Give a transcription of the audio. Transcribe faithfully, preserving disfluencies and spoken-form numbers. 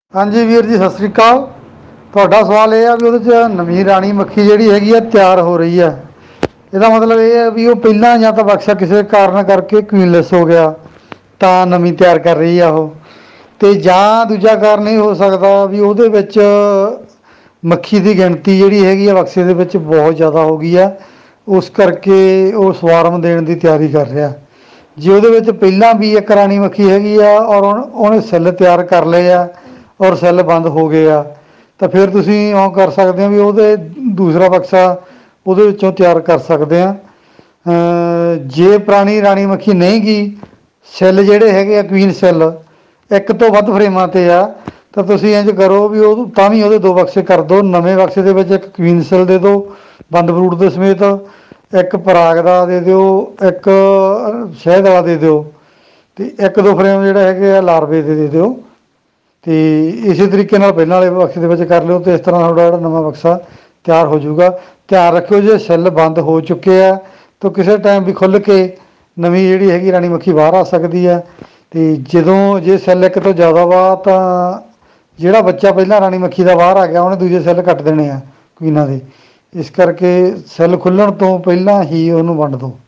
हाँ जी वीर जी सत श्री अकाल। ਤੁਹਾਡਾ ਸਵਾਲ ਇਹ ਆ ਵੀ ਉਹਦੇ 'ਚ ਨਵੀਂ ਰਾਣੀ ਮੱਖੀ ਜਿਹੜੀ ਹੈਗੀ ਆ ਤਿਆਰ ਹੋ ਰਹੀ ਹੈ। ਇਹਦਾ ਮਤਲਬ ਇਹ ਹੈ ਵੀ ਉਹ ਪਹਿਲਾਂ ਜਾਂ ਤਾਂ ਬਕਸਾ ਕਿਸੇ ਕਾਰਨ ਕਰਕੇ ਕੁਈਨਲੈਸ ਹੋ ਗਿਆ ਤਾਂ ਨਵੀਂ ਤਿਆਰ ਕਰ ਰਹੀ ਆ ਉਹ, ਅਤੇ ਜਾਂ ਦੂਜਾ ਕਾਰਨ ਇਹ ਹੋ ਸਕਦਾ ਵੀ ਉਹਦੇ ਵਿੱਚ ਮੱਖੀ ਦੀ ਗਿਣਤੀ ਜਿਹੜੀ ਹੈਗੀ ਆ ਬਕਸੇ ਦੇ ਵਿੱਚ ਬਹੁਤ ਜ਼ਿਆਦਾ ਹੋ ਗਈ ਆ, ਉਸ ਕਰਕੇ ਉਹ ਸਵਾਰਮ ਦੇਣ ਦੀ ਤਿਆਰੀ ਕਰ ਰਿਹਾ। ਜੇ ਉਹਦੇ ਵਿੱਚ ਪਹਿਲਾਂ ਵੀ ਇੱਕ ਰਾਣੀ ਮੱਖੀ ਹੈਗੀ ਆ ਔਰ ਉਹਨੇ ਸੈੱਲ ਤਿਆਰ ਕਰ ਲਏ ਆ ਔਰ ਸੈੱਲ ਬੰਦ ਹੋ ਗਏ ਆ, ਤਾਂ ਫਿਰ ਤੁਸੀਂ ਉਹ ਕਰ ਸਕਦੇ ਹੋ ਵੀ ਉਹਦੇ ਦੂਸਰਾ ਬਕਸਾ ਉਹਦੇ ਵਿੱਚੋਂ ਤਿਆਰ ਕਰ ਸਕਦੇ ਆ। ਜੇ ਪੁਰਾਣੀ ਰਾਣੀ ਮੱਖੀ ਨਹੀਂ ਗਈ, ਸੈੱਲ ਜਿਹੜੇ ਹੈਗੇ ਆ ਕੁਈਨ ਸੈੱਲ ਇੱਕ ਤੋਂ ਵੱਧ ਫਰੇਮਾਂ 'ਤੇ ਆ, ਤਾਂ ਤੁਸੀਂ ਇੰਝ ਕਰੋ ਵੀ ਉਹ ਤਾਂ ਵੀ ਉਹਦੇ ਦੋ ਬਕਸੇ ਕਰ ਦਿਓ। ਨਵੇਂ ਬਕਸੇ ਦੇ ਵਿੱਚ ਇੱਕ ਕੁਈਨ ਸੈੱਲ ਦੇ ਦਿਓ ਬੰਦ ਬਰੂਟ ਦੇ ਸਮੇਤ, ਇੱਕ ਪਰਾਗ ਦਾ ਦੇ ਦਿਓ, ਇੱਕ ਸ਼ਹਿਦ ਵਾਲਾ ਦੇ ਦਿਓ, ਅਤੇ ਇੱਕ ਦੋ ਫਰੇਮ ਜਿਹੜਾ ਹੈਗੇ ਆ ਲਾਰਵੇ ਦੇ ਦੇ ਦਿਓ। ਅਤੇ ਇਸੇ ਤਰੀਕੇ ਨਾਲ ਪਹਿਲਾਂ ਵਾਲੇ ਬਕਸੇ ਦੇ ਵਿੱਚ ਕਰ ਲਿਓ, ਅਤੇ ਇਸ ਤਰ੍ਹਾਂ ਤੁਹਾਡਾ ਜਿਹੜਾ ਨਵਾਂ ਬਕਸਾ ਤਿਆਰ ਹੋ ਜਾਊਗਾ। ਧਿਆਨ ਰੱਖਿਓ ਜੇ ਸੈੱਲ ਬੰਦ ਹੋ ਚੁੱਕੇ ਆ ਤਾਂ ਕਿਸੇ ਟਾਈਮ ਵੀ ਖੁੱਲ੍ਹ ਕੇ ਨਵੀਂ ਜਿਹੜੀ ਹੈਗੀ ਰਾਣੀ ਮੱਖੀ ਬਾਹਰ ਆ ਸਕਦੀ ਹੈ। ਅਤੇ ਜਦੋਂ ਜੇ ਸੈੱਲ ਇੱਕ ਤੋਂ ਜ਼ਿਆਦਾ ਵਾ ਤਾਂ ਜਿਹੜਾ ਬੱਚਾ ਪਹਿਲਾਂ ਰਾਣੀ ਮੱਖੀ ਦਾ ਬਾਹਰ ਆ ਗਿਆ ਉਹਨੇ ਦੂਜੇ ਸੈੱਲ ਕੱਟ ਦੇਣੇ ਆ ਕੁਈਨਾਂ ਦੇ, ਇਸ ਕਰਕੇ ਸੈੱਲ ਖੁੱਲ੍ਹਣ ਤੋਂ ਪਹਿਲਾਂ ਹੀ ਉਹਨੂੰ ਵੰਡ ਦਿਓ।